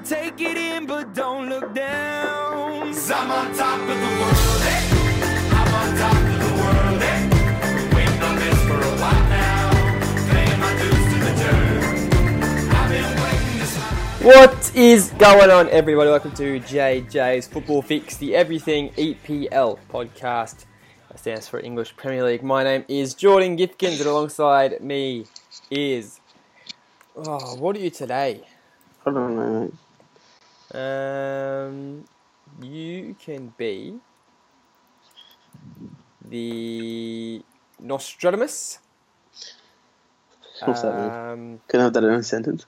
Now take it in, but don't look down. 'Cause I'm on top of the world, eh? I'm on top of the world, eh? Been waiting on this for a while now. Paying my dues to the dirt. I've been waiting this long. What is going on, everybody? Welcome to JJ's Football Fix, the Everything EPL podcast. That stands for English Premier League. My name is Jordan Gifkins, and alongside me is... Oh, what are you today? I don't know, mate. You can be the Nostradamus. What's that mean? Can I have that in a sentence?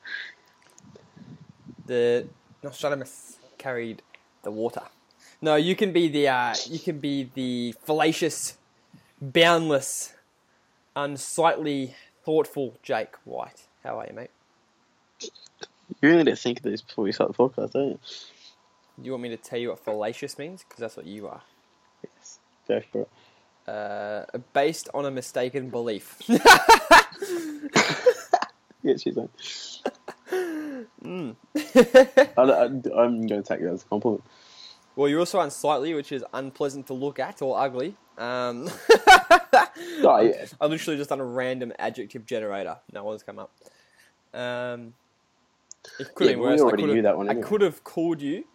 The Nostradamus carried the water. No, you can be the fallacious, boundless, unsightly, thoughtful Jake White. How are you, mate? You really need to think of this before you start the podcast, don't you? Do you want me to tell you what fallacious means? Because that's what you are. Yes. Go for it. Based on a mistaken belief. Yes, she's like. I'm going to take that as a compliment. Well, you're also unsightly, which is unpleasant to look at or ugly. Oh, yeah. I literally just done a random adjective generator. No one's come up. It could have been worse. We already knew that one. I Anyway. could have called you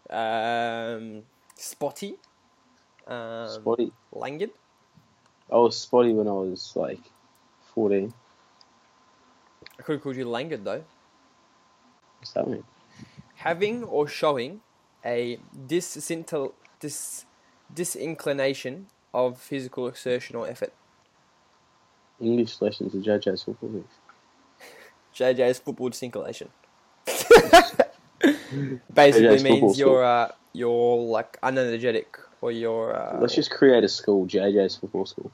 Spotty. Spotty. Langard. I was spotty when I was like 14. I could have called you Langard, though. What's that mean? Having or showing a disinclination of physical exertion or effort. English lessons of JJ's Football Fix. JJ's football disinclination. Basically JJ's means football you're like unenergetic or you're... Let's just create a school, JJ's Football School.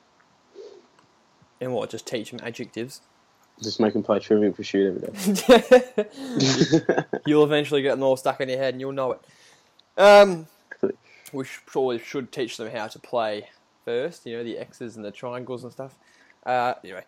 And what, just teach them adjectives? Just make them play Trivial Pursuit every day. You'll eventually get them all stuck in your head and you'll know it. We probably should teach them how to play first, you know, the X's and the triangles and stuff. Anyway.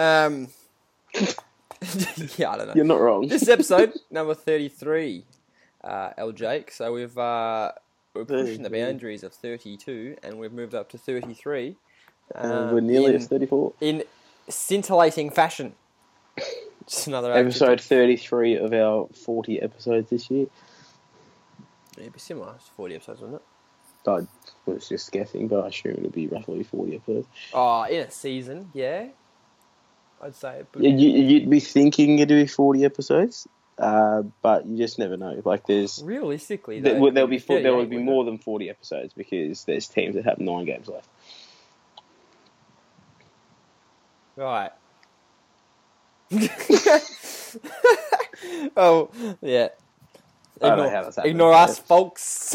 Yeah, I don't know. You're not wrong. This is episode number 33, L. Jake. So we're pushing the boundaries of 32 and we've moved up to 33. We're nearly at 34. In scintillating fashion. Just another Episode 33 of our 40 episodes this year. It'd be similar to 40 episodes, wouldn't it? I was just guessing, but I assume it'll be roughly 40 episodes. Oh, in a season, yeah. I'd say. Yeah, you'd be thinking it'd be 40 episodes, but you just never know. Like, there's realistically, there will be more more than 40 episodes because there's teams that have 9 games left. Right. Oh, yeah. I don't know how that's happening. Ignore us, folks.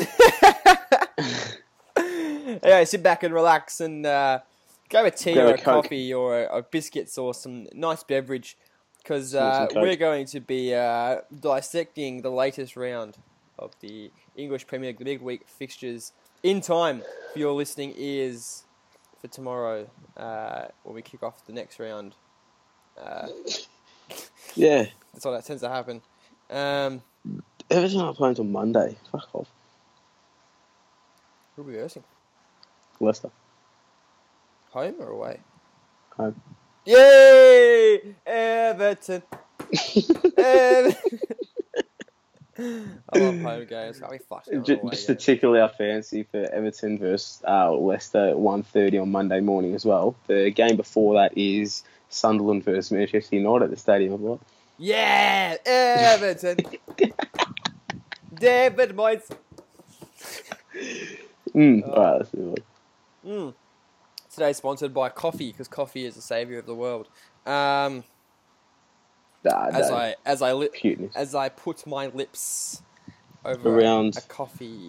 Anyway, sit back and relax and go with tea or a coffee or a biscuits or some nice beverage because we're going to be dissecting the latest round of the English Premier League midweek fixtures in time for your listening ears for tomorrow when we kick off the next round. Yeah. That's all that tends to happen. Everton are playing on Monday. Fuck off. Who are we versing? Leicester. Home or away? Home. Yay! Everton! Everton! I love home games. Can't be fucked now. Just to tickle our fancy for Everton versus Leicester at 1:30 on Monday morning as well. The game before that is Sunderland versus Manchester United at the Stadium of Light. Yeah! Everton! David Moyes! Alright, let's move on. Today's sponsored by coffee because coffee is the saviour of the world. As I put my lips over around a coffee.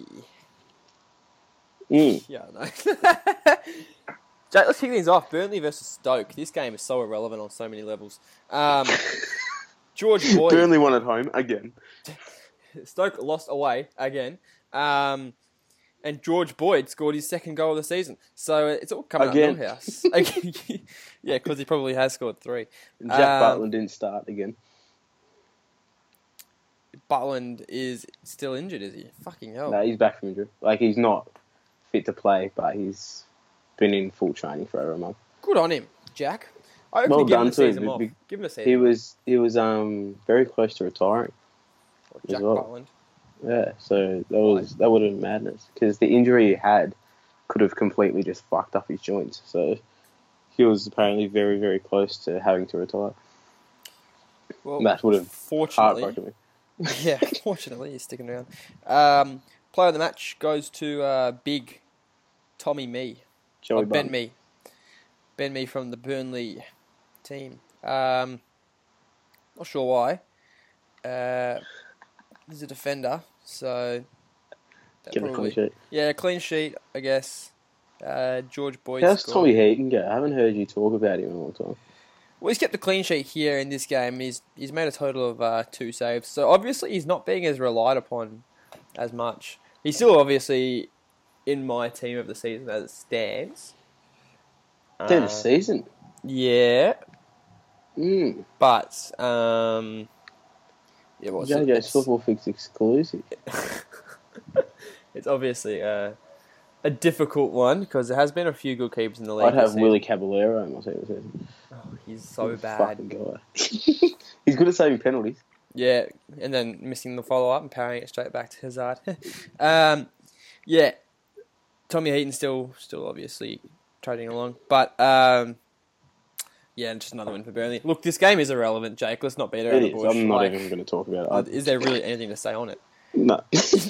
Yeah, I know. Jake, let's kick things off. Burnley versus Stoke. This game is so irrelevant on so many levels. George Boyd. Burnley won at home again. Stoke lost away again. And George Boyd scored his second goal of the season. So it's all coming again. up Millhouse. Yeah, because he probably has scored 3. Jack Butland didn't start again. Butland is still injured, is he? Fucking hell. No, he's back from injury. Like, he's not fit to play, but he's been in full training for over a month. Good on him, Jack. I hope Well you give him done the to him. season off. Give him a season. He was very close to retiring. Jack as well. Butland. Yeah, so that would have been madness because the injury he had could have completely just fucked up his joints. So he was apparently very, very close to having to retire. Well, that would have heartbroken me. Yeah, fortunately, he's sticking around. Player of the match goes to big Tommy Mee. Ben Mee. Ben Mee from the Burnley team. Not sure why. He's a defender, so... Get a clean sheet. Yeah, clean sheet, I guess. George Boyd. How's Tommy Heaton go? I haven't heard you talk about him in a long time. Well, he's kept a clean sheet here in this game. He's made a total of 2 saves. So obviously he's not being as relied upon as much. He's still obviously in my team of the season as it stands. Team of the season? Yeah. But, yeah, what's it? JJ's Football Fix exclusive. It's obviously a difficult one because there has been a few good keepers in the league. I'd have Willie Caballero in my team of the season. Oh, he's so bad. Fucking guy. He's good at saving penalties. Yeah, and then missing the follow-up and parrying it straight back to Hazard. Yeah, Tommy Heaton still obviously trading along. But, yeah, just another win for Burnley. Look, this game is irrelevant, Jake. Let's not beat around the bush. I'm not even going to talk about it. Is there really anything to say on it? No.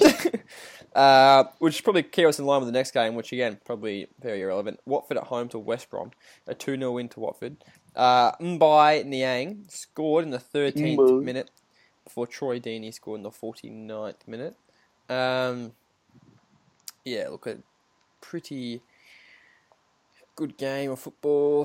Which probably keep us in line with the next game, which, again, probably very irrelevant. Watford at home to West Brom. A 2-0 win to Watford. Mbai Niang scored in the 13th minute before Troy Deeney scored in the 49th minute. Yeah, look, a pretty good game of football.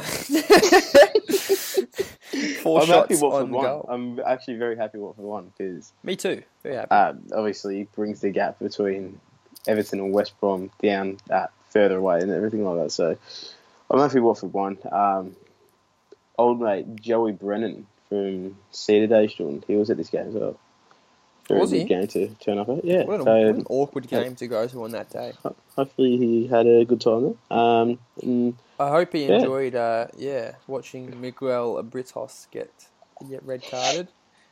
4 shots on goal. I'm actually very happy Watford won because... Me too. Very happy. Obviously, it brings the gap between Everton and West Brom down further away and everything like that. So I'm happy Watford won. Old mate Joey Brennan from Cedar-Daystone, he was at this game as well. Very was he? Good game to turn up at. Yeah. What an awkward game to go to on that day. Hopefully he had a good time there. I hope he enjoyed, watching Miguel Britos get red carded.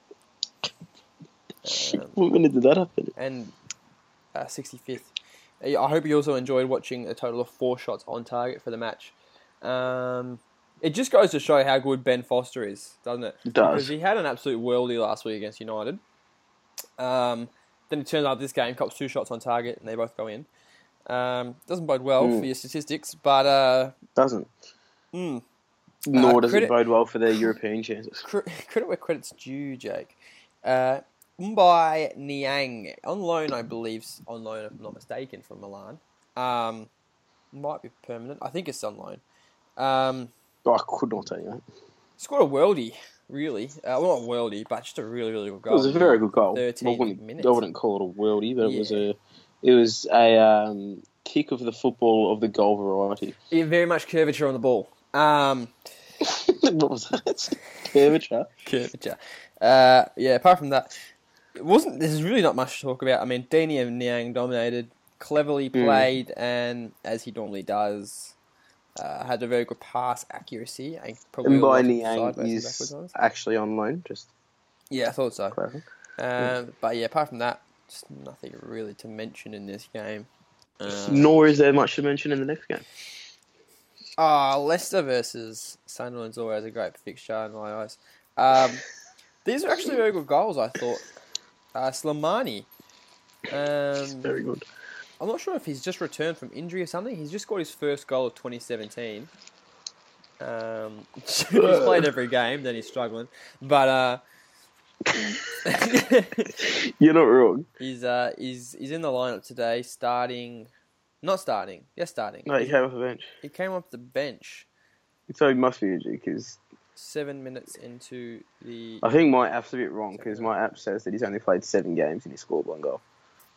What minute did that happen? And 65th. I hope he also enjoyed watching a total of 4 shots on target for the match. It just goes to show how good Ben Foster is, doesn't it? It does. Because he had an absolute worldie last week against United. Then it turns out this game cops 2 shots on target and they both go in. Doesn't bode well for your statistics, but... Doesn't. Nor does it bode well for their European chances. Credit where credit's due, Jake. Mbai Niang, on loan, I believe, if I'm not mistaken, from Milan. Might be permanent. I think it's on loan. I could not tell you that. Scored a worldie, really. Well, not a worldie, but just a really, really good goal. It was a very good goal. 13 minutes. I wouldn't call it a worldie, but it was a kick of the football of the goal variety. Yeah, very much curvature on the ball. What was that? Curvature? Curvature. Apart from that, there's really not much to talk about. I mean, Deeney and Niang dominated, cleverly played, and as he normally does, had a very good pass accuracy. And by Niang is actually on loan, I thought so. Clever. But apart from that, just nothing really to mention in this game. Nor is there much to mention in the next game. Leicester versus Sunderland's always a great fixture in my eyes. These are actually very good goals, I thought. Slimani. Very good. I'm not sure if he's just returned from injury or something. He's just scored his first goal of 2017. He's played every game, then he's struggling. But you're not wrong. He's in the lineup today, starting. Not starting. Yes, starting. No, he came off the bench. He came off the bench. So he must be injured because 7 minutes into the... I think my app's a bit wrong because my app says that he's only played 7 games and he scored 1 goal.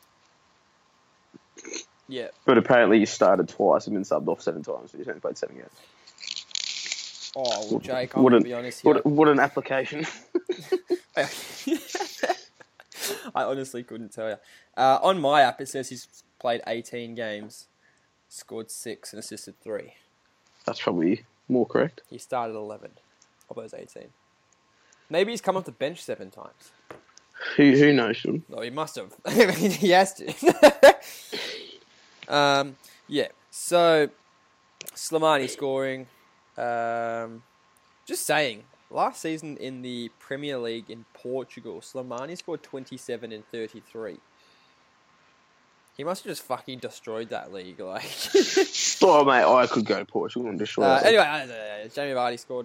Yeah. But apparently he started twice and been subbed off 7 times, but he's only played 7 games. Oh, well, Jake, I'm going to be honest here. What an application. I honestly couldn't tell you. On my app, it says he's played 18 games, scored 6 and assisted 3. That's probably more correct. He started 11 of those 18. Maybe he's come off the bench 7 times. Who knows, Sean? No, he must have. I mean, he has to. Yeah, so Slimani scoring. Just saying, last season in the Premier League in Portugal, Slimani scored 27 and 33. He must have just fucking destroyed that league. Like, Oh, mate, I could go to Portugal and destroy it. Anyway, Jamie Vardy scored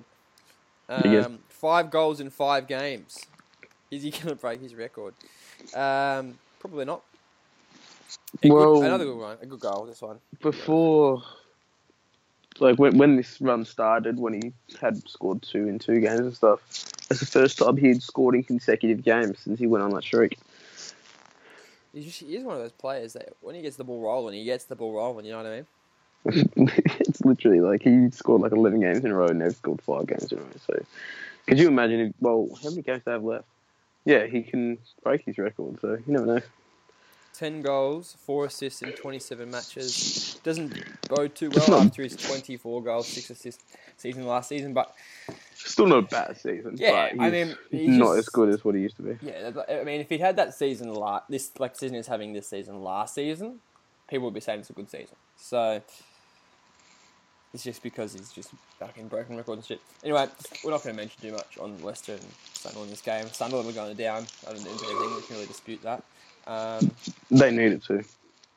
5 goals in 5 games. Is he going to break his record? Probably not. Another good one. A good goal, this one. Before, like, when this run started, when he had scored 2 in 2 games and stuff, that's the first time he'd scored in consecutive games since he went on that streak. He is one of those players that when he gets the ball rolling, you know what I mean? It's literally like he scored like 11 games in a row and they've scored 5 games in a row. So, could you imagine, how many games do they have left? Yeah, he can break his record, so you never know. 10 goals, 4 assists in 27 matches. Doesn't bode too well after his 24 goals, 6 assists season last season, but still not a bad season. Yeah, but he's not as good as what he used to be. Yeah, I mean, if he'd had that season season is having this season last season, people would be saying it's a good season. So it's just because he's just fucking broken records and shit. Anyway, we're not going to mention too much on Leicester and Sunderland in this game. Sunderland were going down. I don't think we can really dispute that. They needed to.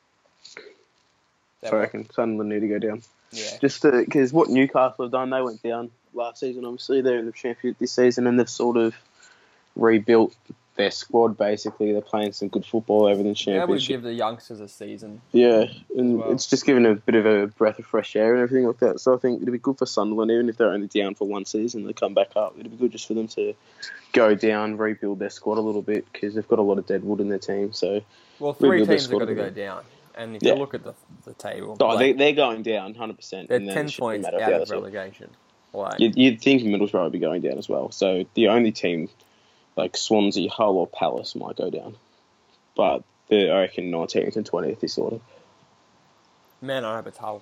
I reckon Sunderland need to go down. Yeah. Just because what Newcastle have done, they went down last season. Obviously, they're in the championship this season, and they've sort of rebuilt their squad. Basically, they're playing some good football over the championship. Yeah, we give the youngsters a season. Yeah, and it's just given a bit of a breath of fresh air and everything like that. So I think it'd be good for Sunderland, even if they're only down for one season, they come back up. It'd be good just for them to go down, rebuild their squad a little bit because they've got a lot of deadwood in their team. So, 3 teams have got to go down. And if you look at the table... they're going down 100%. They're 10 points out of relegation. You'd think Middlesbrough would be going down as well. So the only team, like Swansea, Hull or Palace, might go down. But I reckon 19th and 20th is sort of... Man, I hope it's Hull.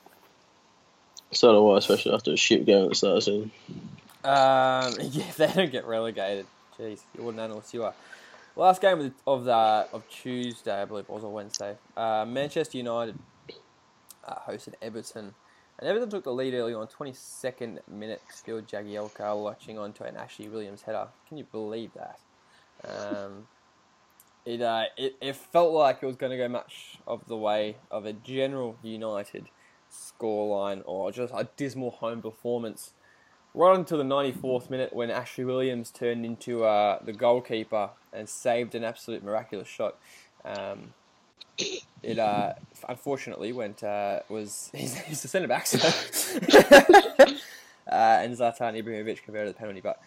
So do I, especially after a shit game at the start of the season. If they don't get relegated, jeez, you wouldn't analyst you are. Last game of Tuesday, I believe it was, or Wednesday. Manchester United hosted Everton. And Everton took the lead early on, 22nd minute. Phil Jagielka latching onto an Ashley Williams header. Can you believe that? It felt like it was going to go much of the way of a general United scoreline or just a dismal home performance. Right until the 94th minute when Ashley Williams turned into the goalkeeper and saved an absolute miraculous shot. It unfortunately he's the centre back, so and Zlatan Ibrahimovic converted the penalty. But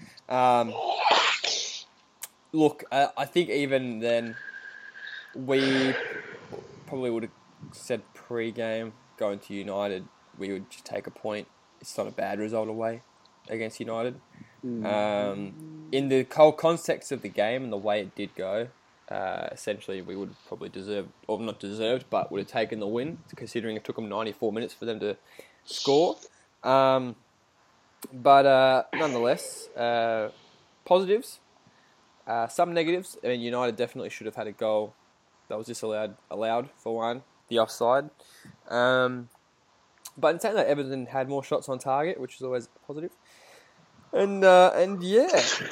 look, I think even then we probably would have said pre-game going to United we would just take a point. It's not a bad result away against United. In the whole context of the game and the way it did go, essentially we would have probably not deserved, but would have taken the win, considering it took them 94 minutes for them to score. But nonetheless, positives, some negatives. I mean, United definitely should have had a goal that was disallowed for one, the offside. But in saying that, Everton had more shots on target, which is always positive. And yeah.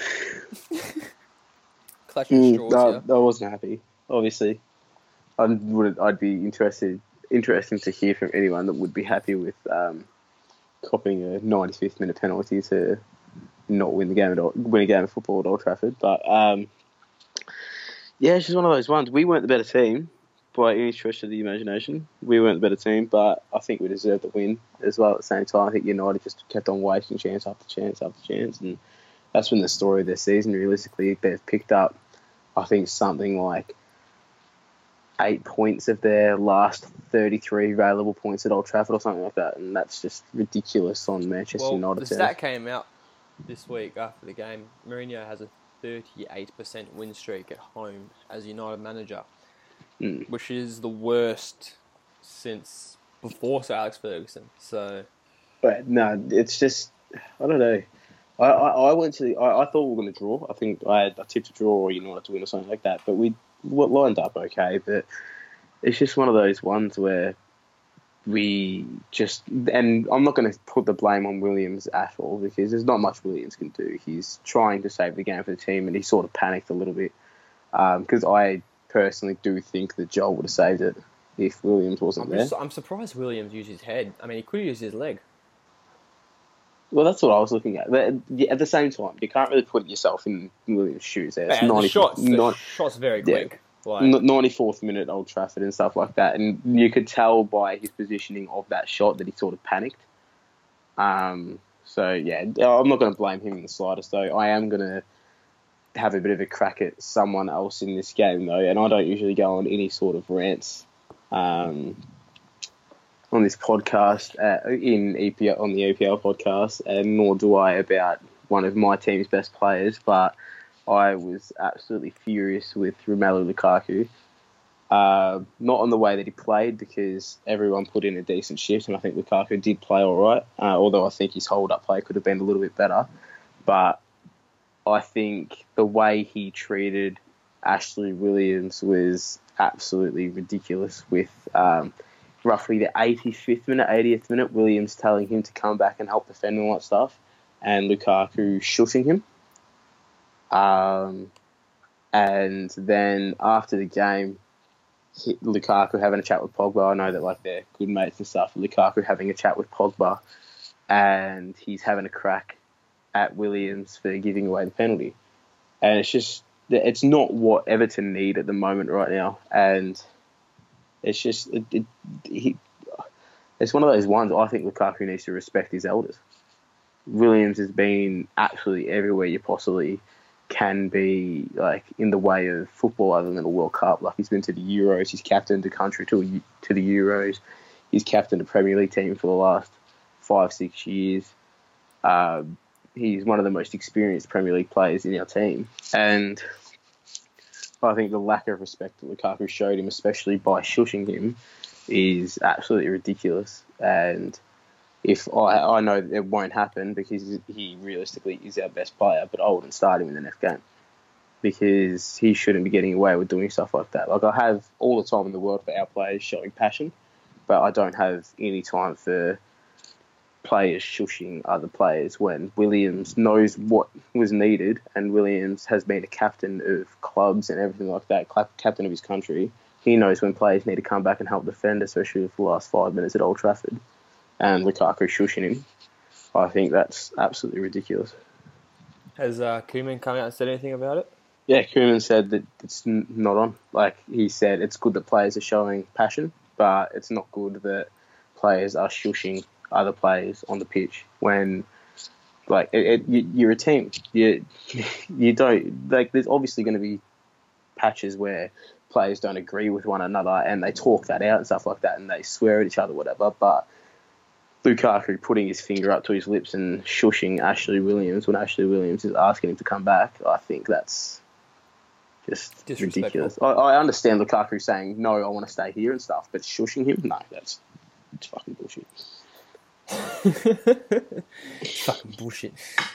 Clutching straws, I wasn't happy, obviously. I'd be interesting to hear from anyone that would be happy with copying a 95th minute penalty to not win a game of football at Old Trafford. But yeah, it's just one of those ones. We weren't the better team by any stretch of the imagination. We weren't the better team, but I think we deserved the win as well at the same time. I think United just kept on wasting chance after chance after chance, and that's been the story of their season. Realistically, they've picked up, I think, something like 8 points of their last 33 available points at Old Trafford or something like that, and that's just ridiculous on Manchester United. The stat came out this week after the game. Mourinho has 38% win streak at home as United manager, Mm. which is the worst since before Sir Alex Ferguson. So, But no, it's just I don't know. I went to I thought we were going to draw. I think I tipped a draw or United to win or something like that. But we lined up okay. But it's just one of those ones where we just, and I'm not going to put the blame on Williams at all because there's not much Williams can do. He's trying to save the game for the team and he sort of panicked a little bit because I personally do think that Joel would have saved it if Williams wasn't there. I'm surprised Williams used his head. I mean, he could have used his leg. Well, that's what I was looking at. But at the same time, you can't really put yourself in Williams' shoes there. It's The shot's very quick. Like, 94th minute Old Trafford and stuff like that. And you could tell by his positioning of that shot that he sort of panicked. So, yeah, I'm not going to blame him in the slightest, though. I am going to have a bit of a crack at someone else in this game, though. And I don't usually go on any sort of rants on this podcast, on the EPL podcast, and nor do I about one of my team's best players, but I was absolutely furious with Romelu Lukaku. Not on the way that he played, because everyone put in a decent shift, and I think Lukaku did play all right, although I think his hold-up play could have been a little bit better. But I think the way he treated Ashley Williams was absolutely ridiculous, with roughly the 85th minute, 80th minute, Williams telling him to come back and help defend and all that stuff, and Lukaku shooting him. And then after the game, Lukaku having a chat with Pogba. I know that like they're good mates and stuff. Lukaku having a chat with Pogba, and he's having a crack at Williams for giving away the penalty. And it's not what Everton need at the moment right now. And it's just it's one of those ones. I think Lukaku needs to respect his elders. Williams has been absolutely everywhere you possibly can be, like, in the way of football other than a World Cup. Like, he's been to the Euros, he's captained the country to the Euros, he's captained a Premier League team for the last 5-6 years. He's one of the most experienced Premier League players in our team. And I think the lack of respect that Lukaku showed him, especially by shushing him, is absolutely ridiculous. And if I know that it won't happen because he realistically is our best player, but I wouldn't start him in the next game because he shouldn't be getting away with doing stuff like that. Like, I have all the time in the world for our players showing passion, but I don't have any time for players shushing other players when Williams knows what was needed, and Williams has been a captain of clubs and everything like that, captain of his country. He knows when players need to come back and help defend, especially for the last 5 minutes at Old Trafford. And Lukaku shushing him, I think that's absolutely ridiculous. Has Koeman come out and said anything about it? Yeah, Koeman said that it's not on. Like, he said it's good that players are showing passion, but it's not good that players are shushing other players on the pitch when, like, you're a team. You don't, like, there's obviously going to be patches where players don't agree with one another and they talk that out and stuff like that and they swear at each other, whatever, but Lukaku putting his finger up to his lips and shushing Ashley Williams when Ashley Williams is asking him to come back, I think that's just ridiculous. I understand Lukaku saying, no, I want to stay here and stuff, but shushing him? No, it's fucking bullshit. Fucking bullshit.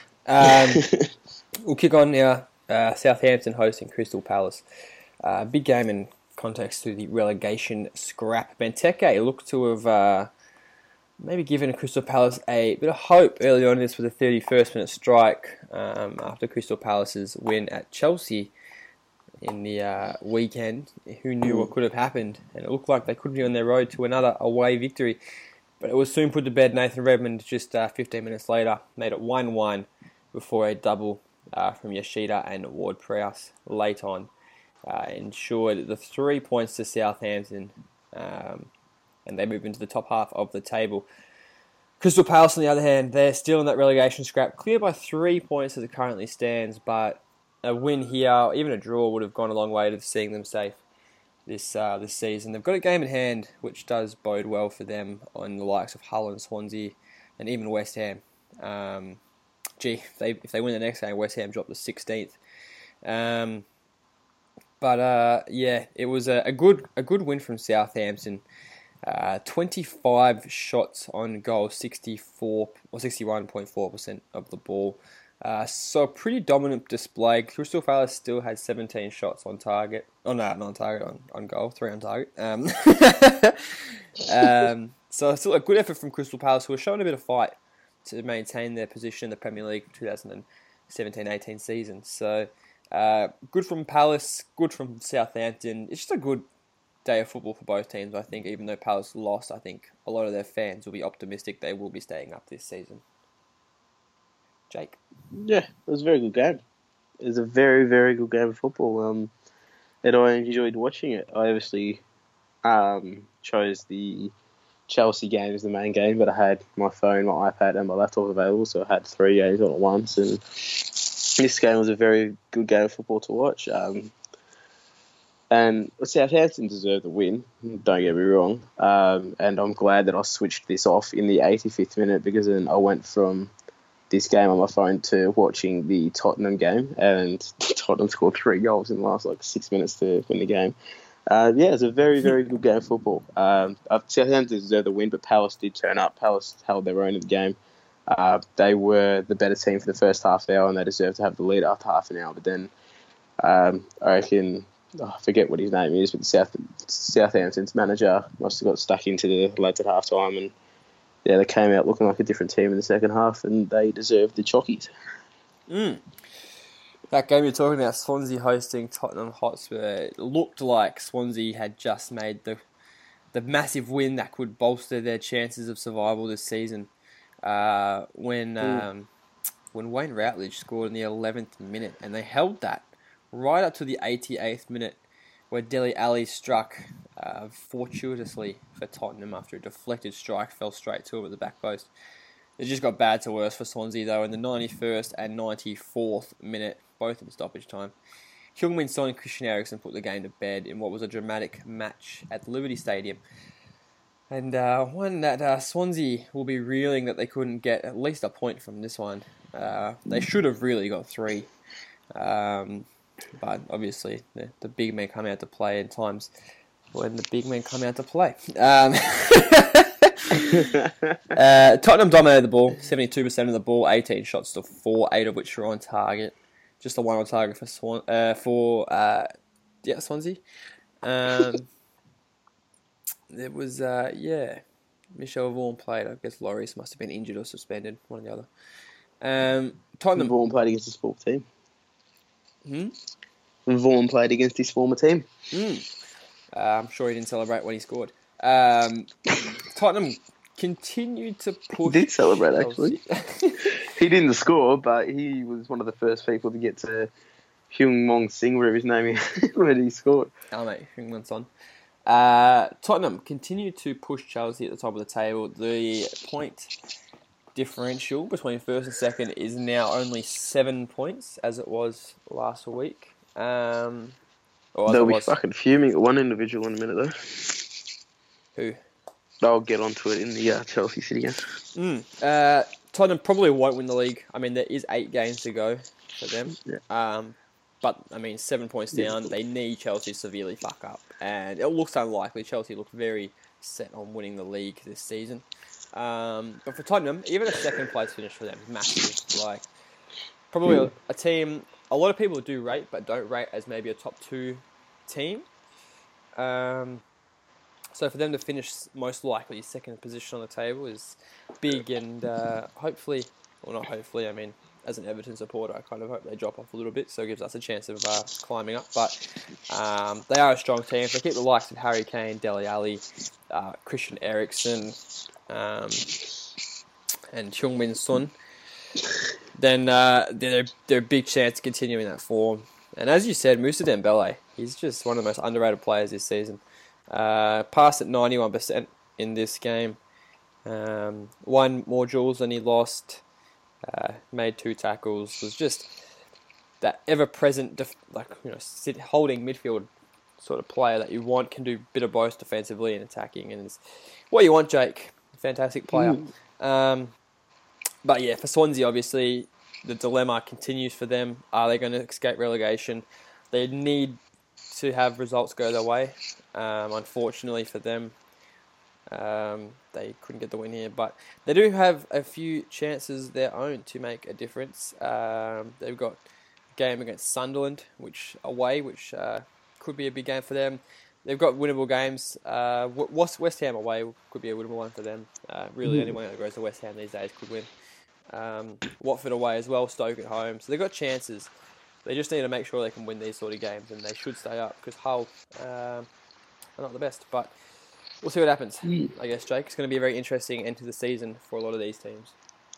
We'll kick on now. Southampton hosting Crystal Palace. Big game in context to the relegation scrap. Benteke looked to have maybe given Crystal Palace a bit of hope early on. This was a 31st minute strike after Crystal Palace's win at Chelsea in the weekend. Who knew what could have happened? And it looked like they could be on their road to another away victory. But it was soon put to bed. Nathan Redmond, just 15 minutes later, made it 1-1 before a double from Yoshida and Ward-Prowse late on ensured the 3 points to Southampton, and they move into the top half of the table. Crystal Palace, on the other hand, they're still in that relegation scrap, clear by 3 points as it currently stands, but a win here, even a draw, would have gone a long way to seeing them safe this season. They've got a game in hand, which does bode well for them on the likes of Hull and Swansea, and even West Ham. If they win the next game, West Ham drop to 16th. Yeah, it was a good win from Southampton. 25 shots on goal, 64 or 61.4% of the ball. So a pretty dominant display. Crystal Palace still had 17 shots on target. Oh no, not on target, on goal, 3 on target. So still a good effort from Crystal Palace, who were showing a bit of fight to maintain their position in the Premier League 2017-18 season. So good from Palace, good from Southampton. It's just a good day of football for both teams, I think. Even though Palace lost, I think a lot of their fans will be optimistic they will be staying up this season. Jake? Yeah, it was a very good game. It was a very, very good game of football. And I enjoyed watching it. I obviously chose the Chelsea game as the main game, but I had my phone, my iPad, and my laptop available, so I had 3 games on at once. And this game was a very good game of football to watch. And Southampton deserved the win, don't get me wrong. And I'm glad that I switched this off in the 85th minute, because then I went from this game on my phone to watching the Tottenham game, and Tottenham scored 3 goals in the last 6 minutes to win the game. It's a very, very good game of football. Southampton deserved the win, but Palace did turn up. Palace held their own in the game. They were the better team for the first half hour, and they deserved to have the lead after half an hour. But then I reckon, I forget what his name is, but Southampton's manager must have got stuck into the lads at half time, and they came out looking like a different team in the second half, and they deserved the chockies. That game you're talking about, Swansea hosting Tottenham Hotspur, it looked like Swansea had just made the massive win that could bolster their chances of survival this season. When Wayne Routledge scored in the 11th minute, and they held that right up to the 88th minute, where Dele Alli struck fortuitously for Tottenham after a deflected strike fell straight to him at the back post. It just got bad to worse for Swansea, though, in the 91st and 94th minute, both in stoppage time. Heung-min Son and Christian Eriksen put the game to bed in what was a dramatic match at the Liberty Stadium. And one that Swansea will be reeling that they couldn't get at least a point from this one. They should have really got 3. But obviously, the big men come out to play in times when the big men come out to play. Tottenham dominated the ball, 72% of the ball, 18 shots to 4, 8 of which were on target. Just the 1 on target for Swansea. It was, Michel Vaughan played. I guess Lloris must have been injured or suspended, one or the other. Tottenham. Vaughan played against his former team. Vaughan played against his former team. I'm sure he didn't celebrate when he scored. Tottenham continued to push. He did celebrate, actually. He didn't score, but he was one of the first people to get to Heung-min Son, whatever his name is, when he scored. Oh, mate, Heung-min Son. Tottenham continued to push Chelsea at the top of the table. The point differential between first and second is now only 7 points, as it was last week. They'll be fucking fuming at one individual in a minute, though. Who? I'll get onto it in the Chelsea City game. Tottenham probably won't win the league. I mean, there is 8 games to go for them. Yeah. But, I mean, 7 points down. Yeah. They need Chelsea to severely fuck up. And it looks unlikely. Chelsea look very set on winning the league this season. But for Tottenham, even a second place finish for them is massive. Probably a team a lot of people do rate, but don't rate as maybe a top 2 team. So for them to finish most likely second position on the table is big, and hopefully, well, not hopefully, I mean, as an Everton supporter, I kind of hope they drop off a little bit, so it gives us a chance of climbing up. But they are a strong team. If they keep the likes of Harry Kane, Dele Alli, Christian Eriksen, and Heung-min Son, then they're a big chance of continuing that form. And as you said, Moussa Dembele, he's just one of the most underrated players this season. Passed at 91% in this game. Won more duels than he lost. Made 2 tackles. Was just that ever-present, holding midfield sort of player that you want. Can do a bit of both defensively and attacking, and it's what you want, Jake. Fantastic player. But yeah, for Swansea, obviously, the dilemma continues for them. Are they going to escape relegation? They need to have results go their way. Unfortunately for them, they couldn't get the win here, but they do have a few chances their own to make a difference. They've got a game against Sunderland, which could be a big game for them. They've got winnable games. West Ham away could be a winnable one for them. Really, anyone that goes to West Ham these days could win. Watford away as well, Stoke at home. So they've got chances. They just need to make sure they can win these sort of games, and they should stay up because Hull are not the best. But we'll see what happens. I guess, Jake. It's going to be a very interesting end to the season for a lot of these teams.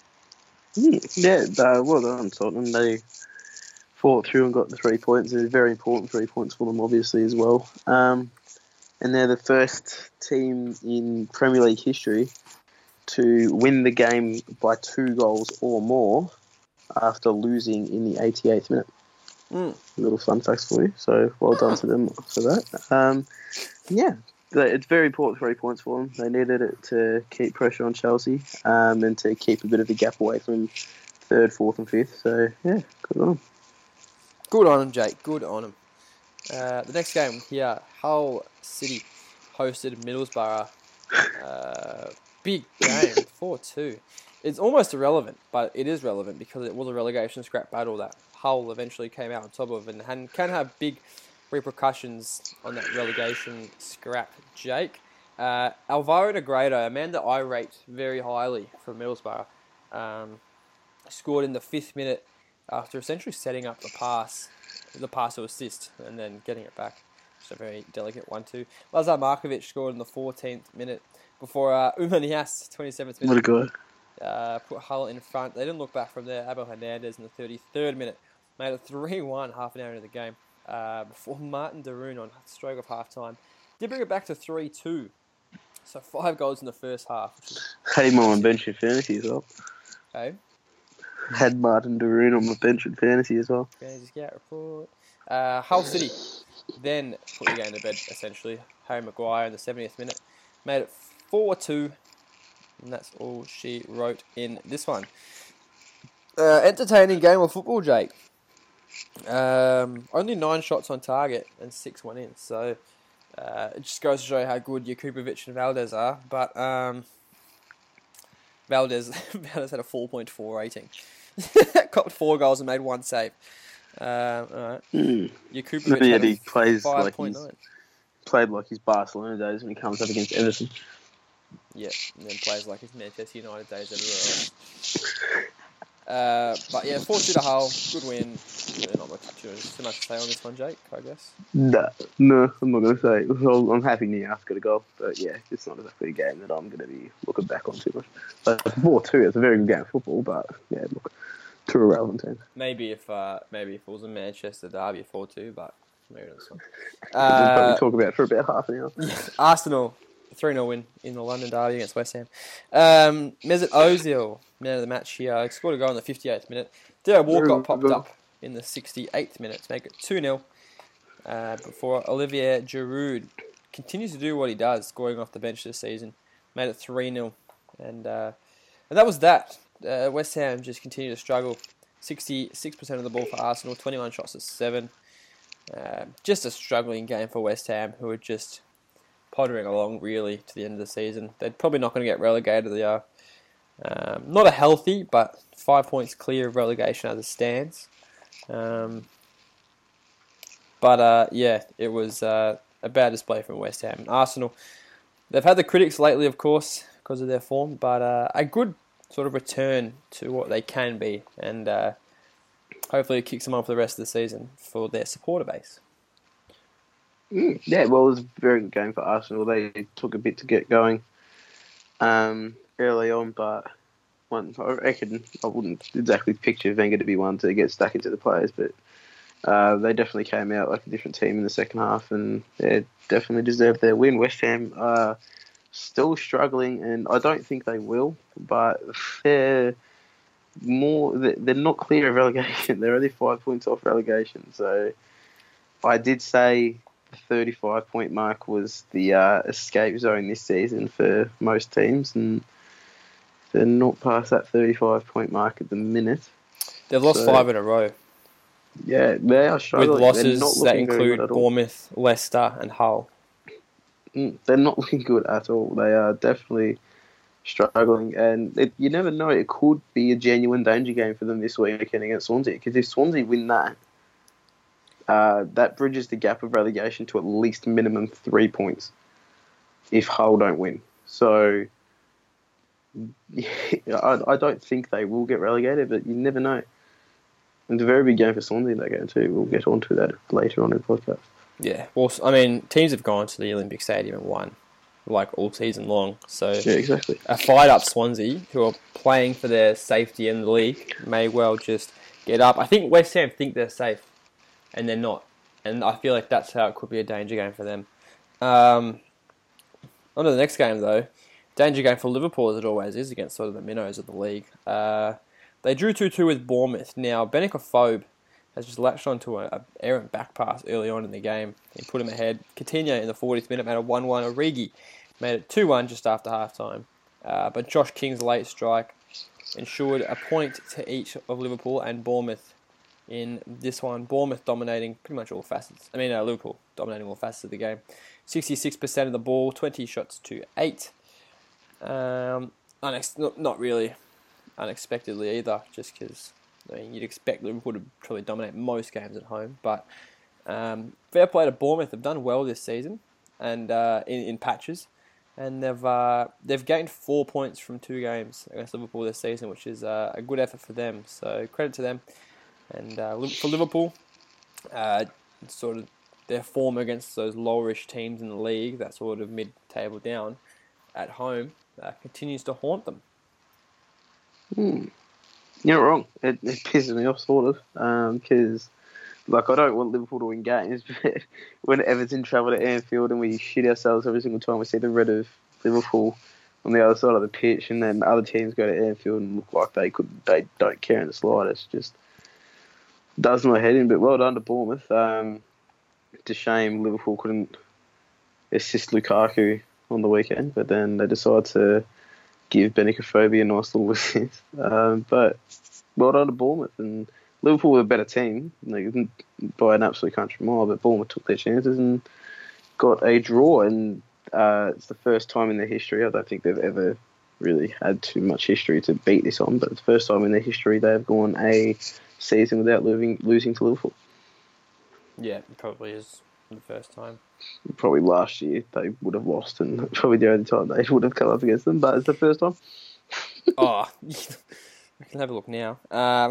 Well done, Tottenham. They fought through and got the 3 points. It's very important 3 points for them, obviously, as well. And they're the first team in Premier League history to win the game by 2 goals or more after losing in the 88th minute. A little fun facts for you. So well done to them for that. It's very important 3 points for them. They needed it to keep pressure on Chelsea and to keep a bit of a gap away from 3rd, 4th and 5th. So, yeah, good on them. Good on them, Jake. Good on them. The next game here, Hull City hosted Middlesbrough. Big game, 4-2. It's almost irrelevant, but it is relevant because it was a relegation scrap battle that Hull eventually came out on top of and can have big repercussions on that relegation scrap. Jake, Alvaro Negredo, a man that I rate very highly for Middlesbrough, scored in the 5th minute after essentially setting up the pass to assist and then getting it back. Just a very delicate 1-2. Lazar Markovic scored in the 14th minute before Oumar Niasse, 27th minute. What a guy. Put Hull in front. They didn't look back from there. Abel Hernandez in the 33rd minute made it 3-1 half an hour into the game. Before Martin Darun on stroke of half-time did bring it back to 3-2. So 5 goals in the first half. Had him on my bench in fantasy as well. Okay. Had Martin Darun on my bench in fantasy as well. Fantasy Scout report. Hull City then put the game to bed, essentially. Harry Maguire in the 70th minute made it 4-2. And that's all she wrote in this one. Entertaining game of football, Jake. Only 9 shots on target and 6 went in. So it just goes to show how good Jakubovic and Valdez are. But Valdez had a 4.4 rating. Copped 4 goals and made 1 save. All right. Jakubovic he plays 5.9. Played like his Barcelona days when he comes up against Everton. Yeah, and then plays like his Manchester United days everywhere else. But yeah, 4-2 to Hull. Good win. Not much too much to say on this one, Jake, I guess. No, I'm not going to say. Well, I'm happy Niasse got a goal, but yeah, it's not exactly a game that I'm going to be looking back on too much. But 4-2, it's a very good game of football, but yeah, look, to a relevant team. Maybe if it was a Manchester derby 4-2, but maybe not this one. We'll probably talk about it for about half an hour. Arsenal 3-0 win in the London derby against West Ham. Mesut Ozil, man of the match here, scored a goal in the 58th minute. Darren Walcott popped up in the 68th minute to make it 2-0 before Olivier Giroud continues to do what he does, scoring off the bench this season. Made it 3-0. And that was that. West Ham just continue to struggle. 66% of the ball for Arsenal, 21 shots at 7. Just a struggling game for West Ham, who are just pottering along really to the end of the season. They're probably not going to get relegated. They are not a healthy, but 5 points clear of relegation as it stands. Yeah, it was a bad display from West Ham. Arsenal, they've had the critics lately, of course, because of their form, but a good sort of return to what they can be, and hopefully it kicks them on for the rest of the season for their supporter base. Yeah, well, it was a very good game for Arsenal. They took a bit to get going early on, but I reckon I wouldn't exactly picture Wenger to be one to get stuck into the players, but they definitely came out like a different team in the second half, and they definitely deserved their win. West Ham are still struggling, and I don't think they will, but they're not clear of relegation. They're only 5 points off relegation, so I did say the 35-point mark was the escape zone this season for most teams, and they're not past that 35-point mark at the minute. They've lost 5 in a row. Yeah, they are struggling. With losses that include Bournemouth, Leicester and Hull. They're not looking good at all. They are definitely struggling, and you never know. It could be a genuine danger game for them this weekend against Swansea, because if Swansea win that, that bridges the gap of relegation to at least minimum 3 points if Hull don't win. So I don't think they will get relegated, but you never know. It's a very big game for Swansea in that game too. We'll get onto that later on in the podcast. Yeah, well, I mean, teams have gone to the Olympic Stadium and won, like, all season long. So yeah, exactly. A fired-up Swansea, who are playing for their safety in the league, may well just get up. I think West Ham think they're safe, and they're not. And I feel like that's how it could be a danger game for them. On to the next game, though. Danger game for Liverpool, as it always is, against sort of the minnows of the league. They drew 2-2 with Bournemouth. Now, Benik Afobe has just latched onto an errant back pass early on in the game. He put him ahead. Coutinho in the 40th minute made a 1-1. Origi made it 2-1 just after half-time. But Josh King's late strike ensured a point to each of Liverpool and Bournemouth in this one. Bournemouth dominating pretty much all facets. Liverpool dominating all facets of the game. 66% of the ball, 20 shots to 8. Not really unexpectedly either, just because you'd expect Liverpool to probably dominate most games at home. But fair play to Bournemouth. They've done well this season, and in patches, and they've gained 4 points from 2 games against Liverpool this season, which is a good effort for them. So credit to them. And for Liverpool, sort of their form against those lowerish teams in the league, that sort of mid-table down at home, continues to haunt them. You're not wrong. It pisses me off, sort of, because I don't want Liverpool to win games, but when Everton travel to Anfield and we shit ourselves every single time we see the red of Liverpool on the other side of the pitch, and then other teams go to Anfield and look like they don't care in the slightest, just does my head in. But well done to Bournemouth. It's a shame Liverpool couldn't assist Lukaku on the weekend, but then they decided to give Benik Afobe a nice little assist. But well done to Bournemouth. And Liverpool were a better team, by an absolute country mile, but Bournemouth took their chances and got a draw. And it's the first time in their history, I don't think they've ever really had too much history to beat this on, but it's the first time in their history they've gone a season without losing to Liverpool. Yeah, it probably is the first time. Probably last year they would have lost, and probably the only time they would have come up against them, but it's the first time. I can have a look now.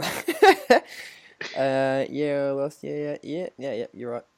Yeah, lost. Yeah, you're right.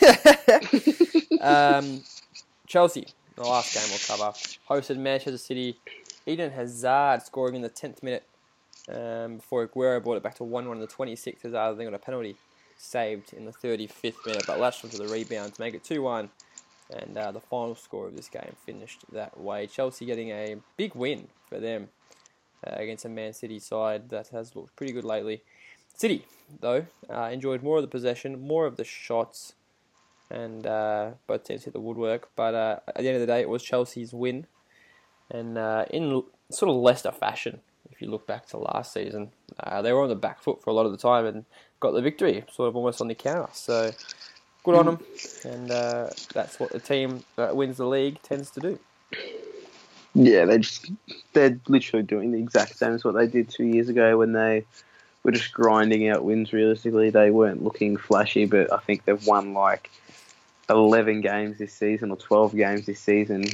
Chelsea, the last game we'll cover, hosted Manchester City. Eden Hazard scoring in the 10th minute before Aguero brought it back to 1-1 in the 26th. Hazard then got a penalty saved in the 35th minute, but latched onto the rebound to make it 2-1. And the final score of this game finished that way. Chelsea getting a big win for them against a Man City side that has looked pretty good lately. City, though, enjoyed more of the possession, more of the shots, and both teams hit the woodwork. But at the end of the day, it was Chelsea's win. And in sort of Leicester fashion, if you look back to last season, they were on the back foot for a lot of the time and got the victory, sort of almost on the counter. So good on them, and that's what the team that wins the league tends to do. Yeah, they're literally doing the exact same as what they did 2 years ago when they were just grinding out wins. Realistically, they weren't looking flashy, but I think they've won like 11 games this season or 12 games this season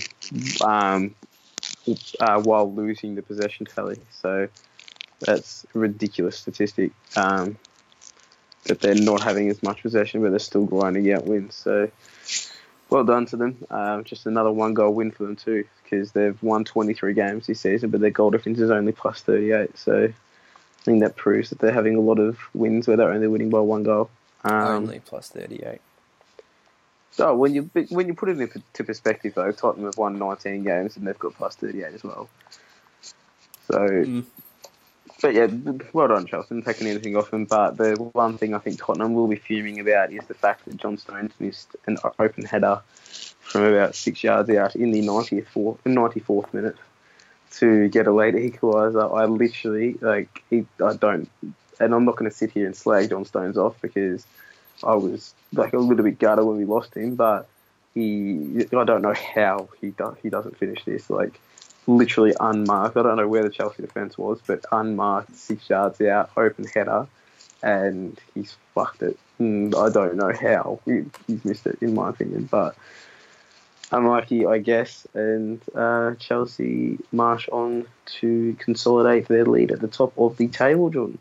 while losing the possession tally. So that's a ridiculous statistic. That they're not having as much possession, but they're still grinding out wins. So well done to them. Just another 1-goal win for them too, because they've won 23 games this season, but their goal difference is only plus 38. So I think that proves that they're having a lot of wins where they're only winning by 1 goal. Only plus 38. So when you put it into perspective, though, Tottenham have won 19 games and they've got plus 38 as well. So. But yeah, well done, Chelsea. I'm taking anything off them, but the one thing I think Tottenham will be fuming about is the fact that John Stones missed an open header from about 6 yards out in the 94th minute to get a late equaliser. I literally, and I'm not going to sit here and slag John Stones off because I was like a little bit gutted when we lost him, but I don't know how he doesn't finish this. Like, literally unmarked. I don't know where the Chelsea defence was, but unmarked, 6 yards out, open header, and he's fucked it. I don't know how he's missed it, in my opinion, but unlucky, I guess. And Chelsea march on to consolidate their lead at the top of the table, Jordan.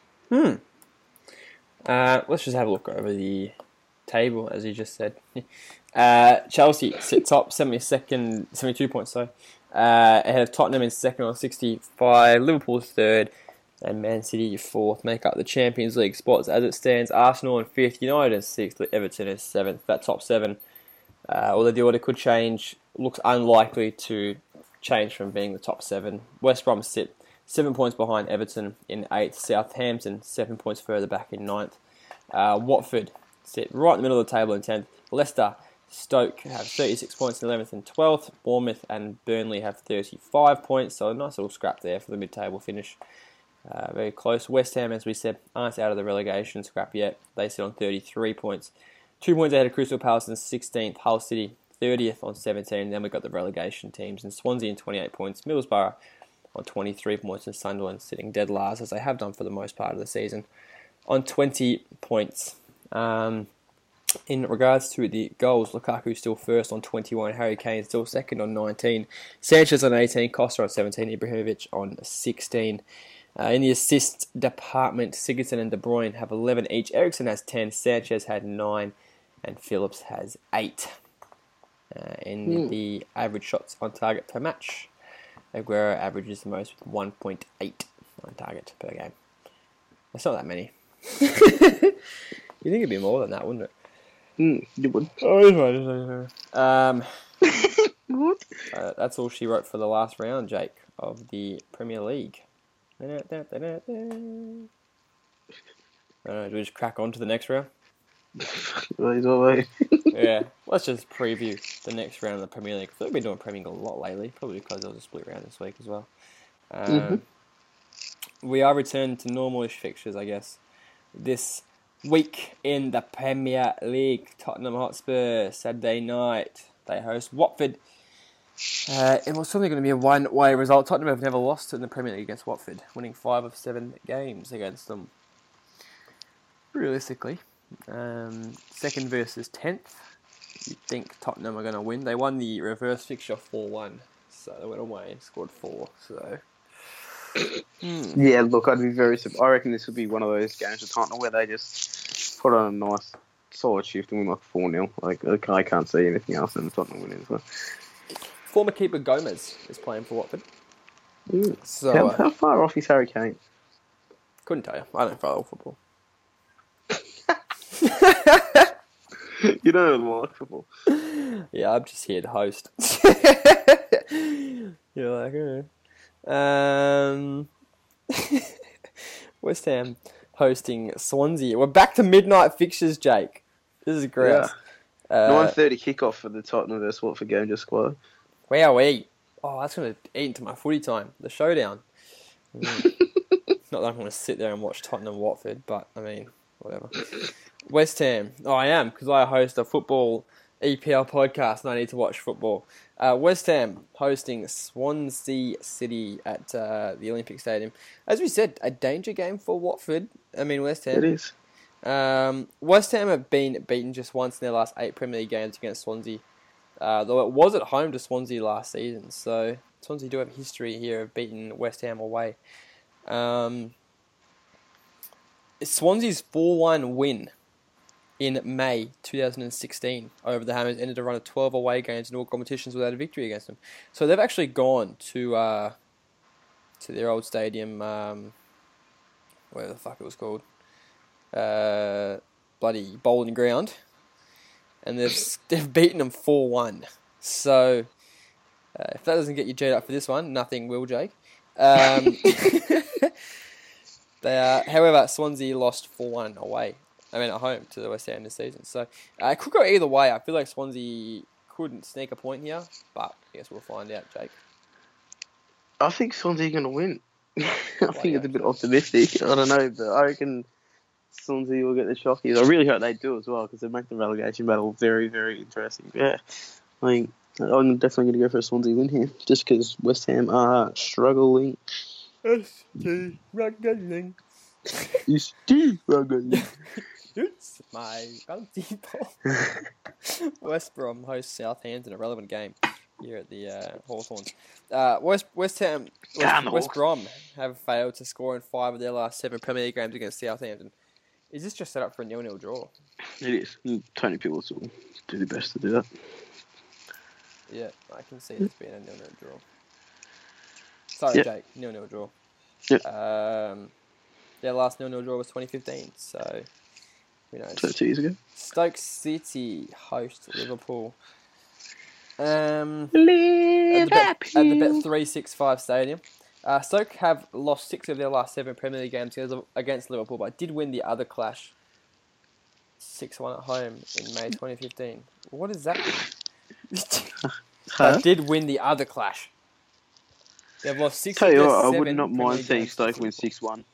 Let's just have a look over the table, as you just said. Chelsea sit top, 72 points, sorry. Ahead of Tottenham in second on 65, Liverpool's third, and Man City fourth, make up the Champions League spots as it stands. Arsenal in fifth, United in sixth, Everton in seventh. That top seven, although the order could change, looks unlikely to change from being the top seven. West Brom sit 7 points behind Everton in eighth, Southampton 7 points further back in ninth. Watford sit right in the middle of the table in 10th. Leicester, Stoke have 36 points in 11th and 12th. Bournemouth and Burnley have 35 points, so a nice little scrap there for the mid-table finish. Very close. West Ham, as we said, aren't out of the relegation scrap yet. They sit on 33 points. 2 points ahead of Crystal Palace in 16th. Hull City, 30th on 17. Then we've got the relegation teams in Swansea in 28 points. Middlesbrough on 23 points, and Sunderland sitting dead last, as they have done for the most part of the season, on 20 points. In regards to the goals, Lukaku still first on 21, Harry Kane still second on 19, Sanchez on 18, Costa on 17, Ibrahimovic on 16. In the assist department, Sigurdsson and De Bruyne have 11 each, Eriksen has 10, Sanchez had 9, and Phillips has 8. In the average shots on target per match, Aguero averages the most with 1.8 on target per game. That's not that many. You think it'd be more than that, wouldn't it? You would. What? That's all she wrote for the last round, Jake, of the Premier League. I don't know, do we just crack on to the next round? Yeah, let's just preview the next round of the Premier League. I feel like we've been doing Premier League a lot lately, probably because there was a split round this week as well. We are returning to normal-ish fixtures, I guess. This week in the Premier League, Tottenham Hotspur, Saturday night, they host Watford. It was certainly going to be a one-way result. Tottenham have never lost in the Premier League against Watford, winning 5 of 7 games against them. Realistically, second versus 10th, you'd think Tottenham are going to win. They won the reverse fixture 4-1, so they went away and scored 4. So, yeah, look, I'd be very surprised. I reckon this would be one of those games with Tottenham where they just put on a nice, solid shift and win like 4-0. Like, I can't see anything else than Tottenham winning as well. Former keeper Gomez is playing for Watford. So, how far off is Harry Kane? Couldn't tell you. I don't follow football. You don't like football. Yeah, I'm just here to host. You're like, West Ham hosting Swansea. We're back to midnight fixtures, Jake. This is great. Yeah. 9:30 kickoff for the Tottenham vs Watford game just squad. Wowee. Oh, that's going to eat into my footy time. The showdown. Not that I'm going to sit there and watch Tottenham Watford, but, I mean, whatever. West Ham. Oh, I am, because I host a football EPL podcast and I need to watch football. West Ham hosting Swansea City at the Olympic Stadium. As we said, a danger game for Watford. I mean, West Ham. It is. West Ham have been beaten just once in their last 8 Premier League games against Swansea. Though it was at home to Swansea last season, so Swansea do have a history here of beating West Ham away. Swansea's 4-1 win in May 2016 over the Hammers ended a run of 12 away games in all competitions without a victory against them. So they've actually gone to their old stadium, where the fuck it was called, bloody Bowling Ground, and they've beaten them 4-1. So if that doesn't get you G'd up for this one, nothing will, Jake. However, Swansea lost 4-1 away. I mean, at home to the West Ham this season. So it could go either way. I feel like Swansea couldn't sneak a point here, but I guess we'll find out, Jake. I think Swansea are going to win. I think it's a bit optimistic. I don't know, but I reckon Swansea will get the Chockies. I really hope they do as well because they make the relegation battle very, very interesting. Yeah, I mean, I'm definitely going to go for a Swansea win here just because West Ham are struggling. Struggling. It's still struggling. It's my bounty ball. West Brom hosts Southampton, a relevant game here at the Hawthorns. West Brom have failed to score in 5 of their last 7 Premier League games against Southampton. Is this just set up for a 0-0 draw? It is. Tony Pulis will do the best to do that. Yeah, I can see this being a 0-0 draw. Sorry, Jake, 0-0 draw. Yep. Their last 0-0 draw was 2015, so who knows? 2 years ago. Stoke City host Liverpool. At the Bet365 Stadium. Stoke have lost 6 of their last 7 Premier League games against Liverpool, but did win the other clash 6-1 at home in May 2015. What does that mean? Did win the other clash. They've lost 6 of their 7 I would not mind seeing Stoke win 6-1.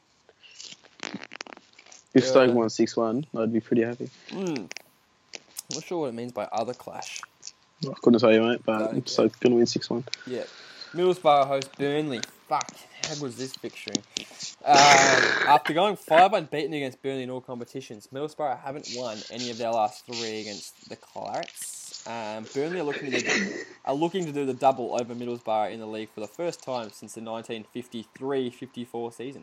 If Stoke won 6-1, I'd be pretty happy. I'm not sure what it means by other clash. I couldn't tell you, mate, but Stoke's going to win 6-1. Yeah. Middlesbrough host Burnley. Fuck, how good was this fixturing? After going 5 unbeaten against Burnley in all competitions, Middlesbrough haven't won any of their last 3 against the Clarets. Burnley are looking to do the double over Middlesbrough in the league for the first time since the 1953-54 season.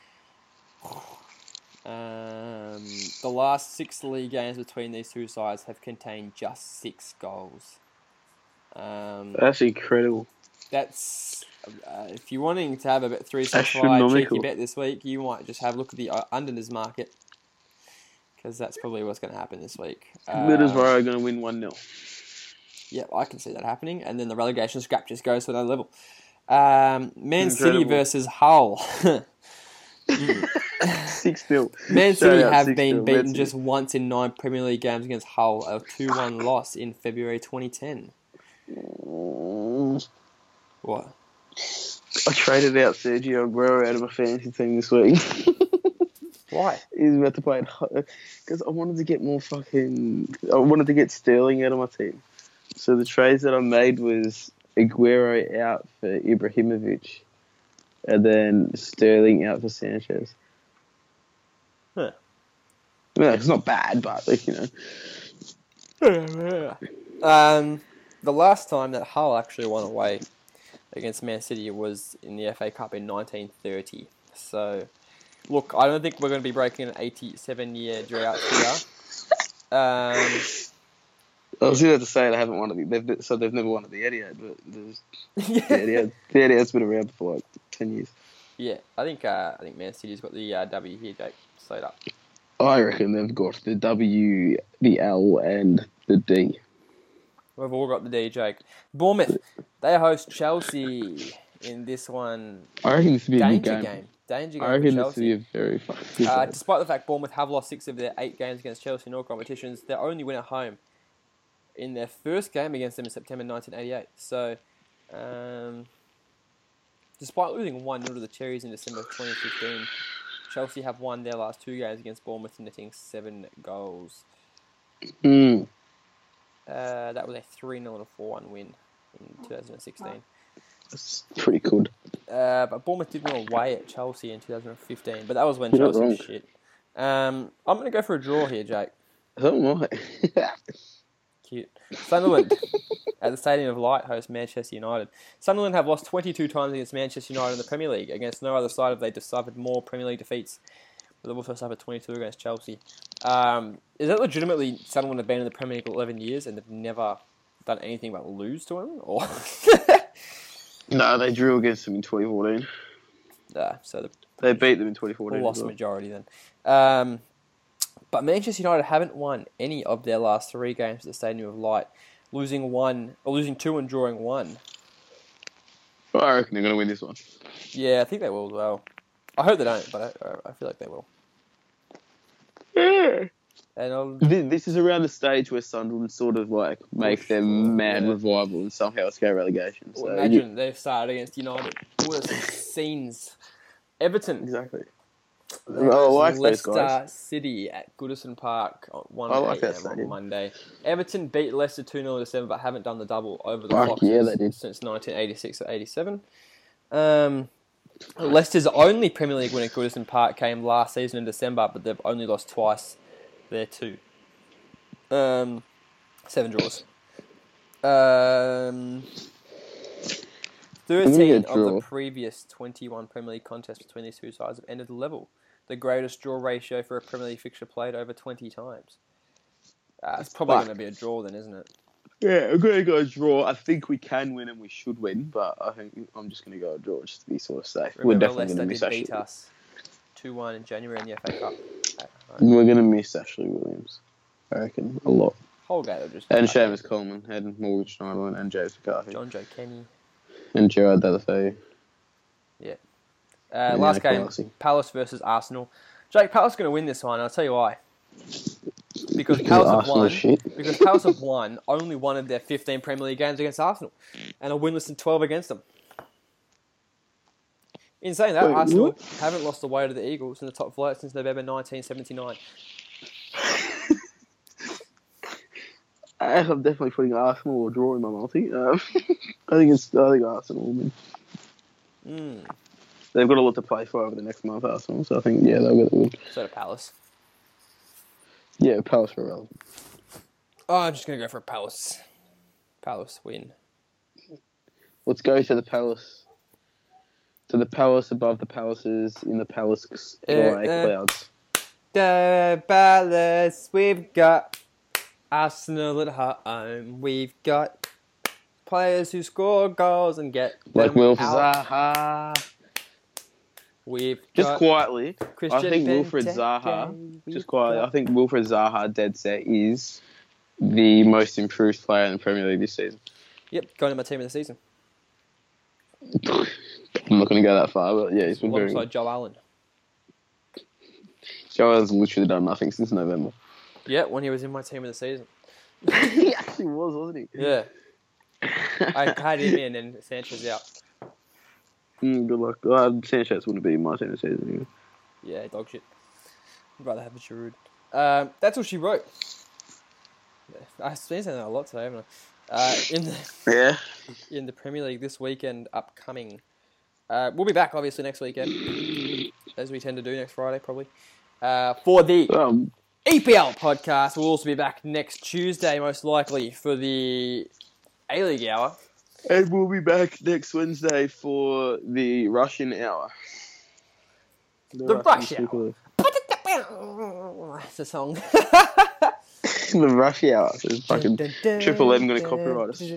The last 6 league games between these two sides have contained just 6 goals. That's incredible. That's if you're wanting to have a Bet365 cheeky bet this week, you might just have a look at the unders market because that's probably what's going to happen this week. Middlesbrough are going to win 1-0. Yeah, I can see that happening, and then the relegation scrap just goes to another level. Man City versus Hull. 6-0. Man City have been beaten just once in 9 Premier League games against Hull, a 2-1 loss in February 2010. What? I traded out Sergio Aguero out of my fantasy team this week. Why? He's about to play because I wanted to get I wanted to get Sterling out of my team. So the trades that I made was Aguero out for Ibrahimovic, and then Sterling out for Sanchez. Huh. Well, it's not bad, but The last time that Hull actually won away against Man City was in the FA Cup in 1930. So, look, I don't think we're going to be breaking an 87-year drought here. I was going to say they haven't won it. They've never won at the Etihad, but the Etihad's been around for like 10 years. Yeah, I think Man City's got the W here, Jake. Straight up. I reckon they've got the W, the L, and the D. We've all got the D, Jake. Bournemouth, they host Chelsea in this one. I reckon this will be a good game. Danger game I reckon for this will be a very fun game. Despite the fact Bournemouth have lost 6 of their 8 games against Chelsea in all competitions, their only win at home in their first game against them in September 1988. So, despite losing 1-0 to the Cherries in December 2015, Chelsea have won their last 2 games against Bournemouth, netting 7 goals. That was a 3-0 and a 4-1 win in 2016. That's pretty good. But Bournemouth did win away at Chelsea in 2015, but that was when Chelsea was shit. I'm going to go for a draw here, Jake. Oh, my. Cute. Sunderland at the Stadium of Light host Manchester United. Sunderland have lost 22 times against Manchester United in the Premier League. Against no other side have they suffered more Premier League defeats. But they've also suffered 22 against Chelsea. Is that legitimately Sunderland have been in the Premier League 11 years and they've never done anything but lose to them? Or No, they drew against them in 2014. So they beat them in 2014. Lost the majority then. But Manchester United haven't won any of their last 3 games at the Stadium of Light, losing 2 and drawing 1. I reckon they're going to win this one. Yeah, I think they will as well. I hope they don't, but I feel like they will. Yeah. And this is around the stage where Sunderland sort of like make their mad revival and somehow escape relegation. So imagine they've started against United. What a scenes. Everton. Exactly. I like Leicester those guys. City at Goodison Park on 1 a.m. on Monday. Everton beat Leicester 2-0 in December, but haven't done the double over the Foxes they did. since 1986 or 87. Leicester's only Premier League win at Goodison Park came last season in December, but they've only lost twice there too. 7 draws. 13 of the previous 21 Premier League contests between these two sides have ended the level. The greatest draw ratio for a Premier League fixture played over 20 times. It's probably going to be a draw then, isn't it? Yeah, I'm going to go a draw. I think we can win and we should win, but I think I'm just going to go a draw just to be sort of safe. Remember, we're definitely going to miss beat us 2-1 in January in the FA Cup. We're going to miss Ashley Williams, I reckon, a lot. Holgate will just... And Seamus Coleman, and Morgan Schneiderlin, and James McCarthy. John Joe Kenny. And Gerard Deulofeu. Yeah. Last game, Palace versus Arsenal. Jake, Palace is going to win this one. I'll tell you why. Because Palace have won only one of their 15 Premier League games against Arsenal, and a winless in 12 against them. In saying that, Arsenal haven't lost away to the Eagles in the top flight since November 1979. I'm definitely putting Arsenal or draw in my multi. I think Arsenal will win. They've got a lot to play for over the next month, Arsenal. So I think they'll get the win. So do Palace. Yeah, Palace for relevant. Oh, I'm just gonna go for a Palace. Palace win. Let's go to the Palace. To the Palace above the Palaces in the Palace clouds. The Palace, we've got Arsenal at home. We've got players who score goals and get like Wilfred Zaha. We've just quietly. Christian I think Wilfred Zaha. Just quietly. I think Wilfred Zaha, dead set, is the most improved player in the Premier League this season. Yep, going to my team of the season. I'm not going to go that far, but yeah, he's been very good. Alongside Joe Allen. Joe Allen's literally done nothing since November. Yeah, when he was in my team of the season. He actually was, wasn't he? Yeah. I had him in and Sanchez out. Good luck. Sanchez wouldn't be in my team of the season anyway. Yeah, dog shit. I'd rather have a Giroud. That's all she wrote. I've been saying that a lot today, haven't I? In the Premier League this weekend upcoming. We'll be back, obviously, next weekend. As we tend to do next Friday, probably. For the EPL podcast. We'll also be back next Tuesday, most likely, for the A-League Hour. And we'll be back next Wednesday for the Russian Hour. The Rush Hour. That's a song. The Rush Hour. It's fucking Triple M going to copyright us.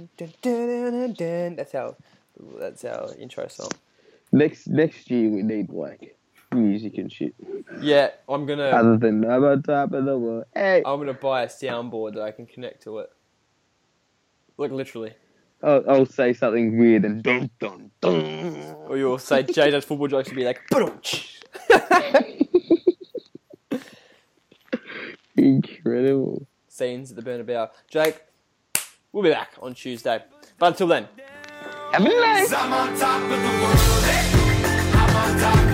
That's our intro song. Next year we need like music and shit. Yeah, I'm gonna. Other than I'm on top of the world. Hey. I'm gonna buy a soundboard that I can connect to it. Like literally. I'll say something weird and dun dun dun. Or you'll say JJ's football jokes will be like ba-dum-ch. Incredible. Scenes at the Bernabeu. Jake, we'll be back on Tuesday. But until then, have a nice. I'm on top of the world. I'm on top.